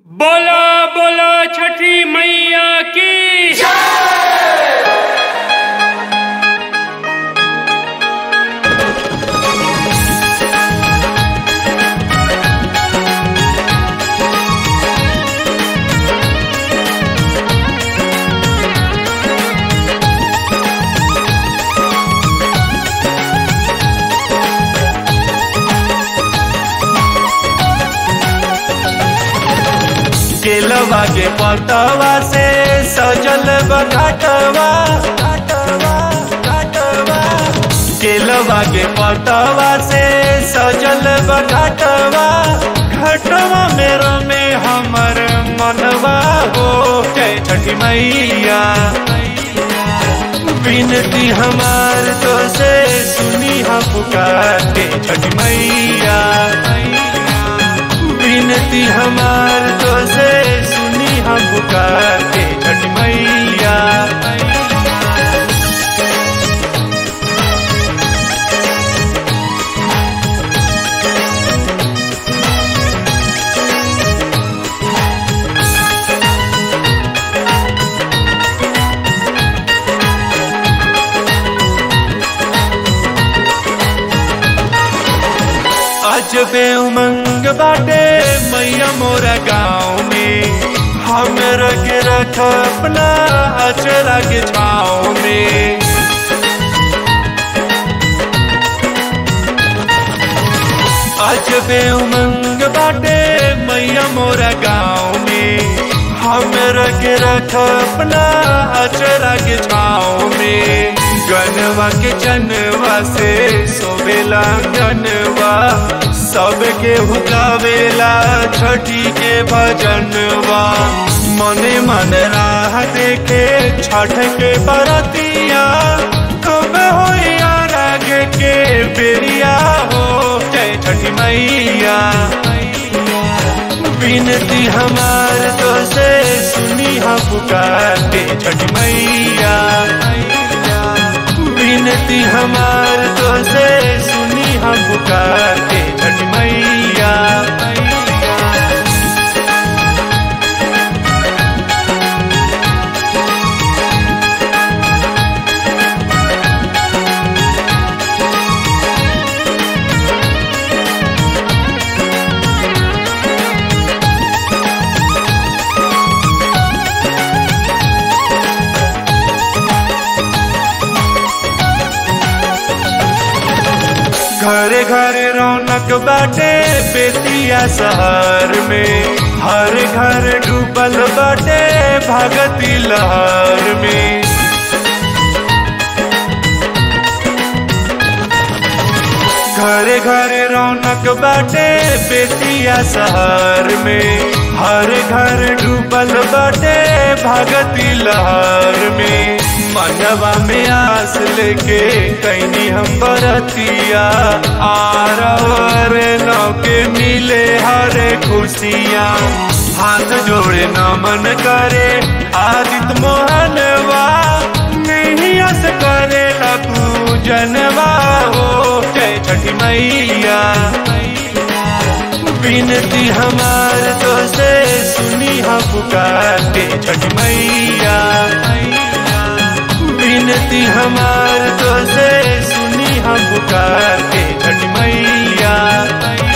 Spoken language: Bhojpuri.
बोलो बोलो छठी मैया की केलवा के पतवा से सजल घाटवा केलवा के पतवा से सजल घाटवा घाटवा मेरो में हमर मनवा हो जय छठी मैया विनती हमार तो से सुनी हम पुकार के छठी मैया विनती हमार तो से सुनी हम पुकार के छठी मैया अजबे उमंग बाटे मैया मोरा गाँव में हम रख अपना अचरा के छाँव में अजबे उमंग बाटे मैया मोरा गाँव में हम रख अपना अचरा के छाँव में गनवा के जनवा से सोवेला गनवा सबके हुकावेला छठी के भजनवा मने मन राह देखे छठ के बरतिया कब हो राग के बेरिया हो जय छठी मैया विनती हमार तो से सुनी हम पुकार के छठी मैया विनती हमार तो से सुनी हम पुकार के छठी मैया घरे घरे रौनक बाटे बेतिया शहर में हर घर डूबल बाटे भगती लहर में घरे घरे रौनक बाटे बेतिया शहर में हर घर डूबल बाटे भगती लहर में मनवा में आस लेके कैनी हम बरतिया आर नौ के मिले हरे खुशियाँ हाथ जोड़े नमन करे आदित्य मोहनवा नहीं हस करे पूजनवा हो जय छठी मैया विनती हमार तो से सुनी हम पुकार के छठी मैया विनती हमार तो से सुनी हम पुकार के छठी मैया।